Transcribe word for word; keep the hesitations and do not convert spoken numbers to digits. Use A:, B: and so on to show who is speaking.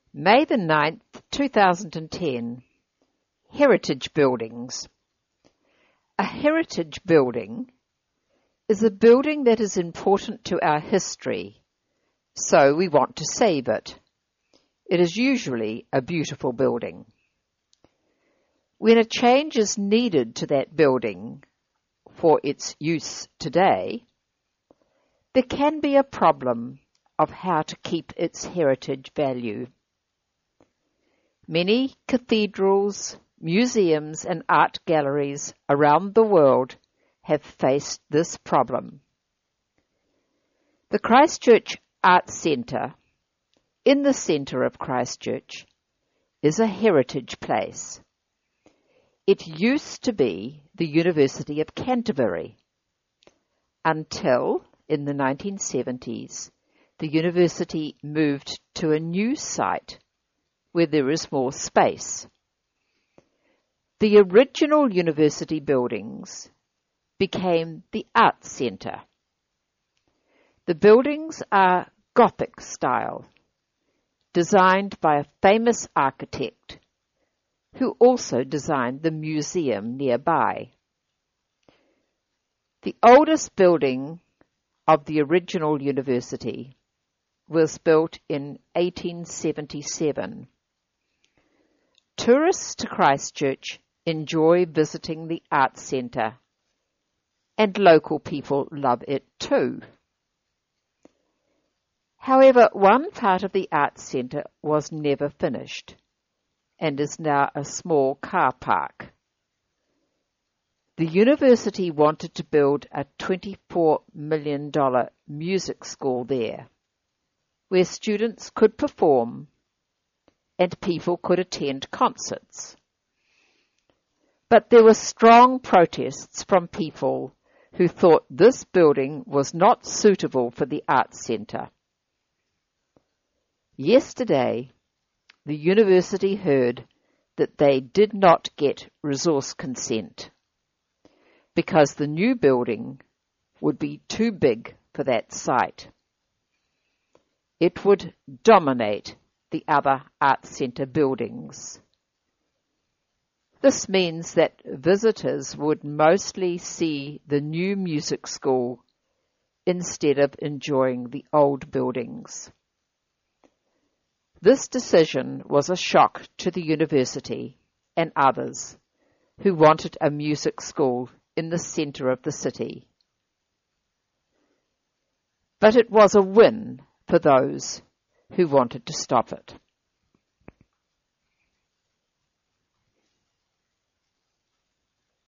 A: May the ninth, two thousand ten. Heritage buildings. A heritage building is a building that is important to our history, so we want to save it. It is usually a beautiful building. When a change is needed to that building for its use today, there can be a problem of how to keep its heritage value. Many cathedrals, museums and art galleries around the world have faced this problem. The Christchurch Arts Centre, in the centre of Christchurch, is a heritage place. It used to be the University of Canterbury, until in the nineteen seventies the university moved to a new site where there is more space. The original university buildings became the Arts Centre. The buildings are Gothic style, designed by a famous architect who also designed the museum nearby. The oldest building of the original university was built in eighteen seventy-seven. Tourists to Christchurch enjoy visiting the Arts Centre, and local people love it too. However, one part of the Arts Centre was never finished and is now a small car park. The university wanted to build a twenty-four million dollars music school there, where students could perform and people could attend concerts. But there were strong protests from people who thought this building was not suitable for the Arts Centre. Yesterday, the university heard that they did not get resource consent because the new building would be too big for that site. It would dominate the other Arts Centre buildings. This means that visitors would mostly see the new music school instead of enjoying the old buildings. This decision was a shock to the university and others who wanted a music school in the centre of the city. But it was a win for those who wanted to stop it.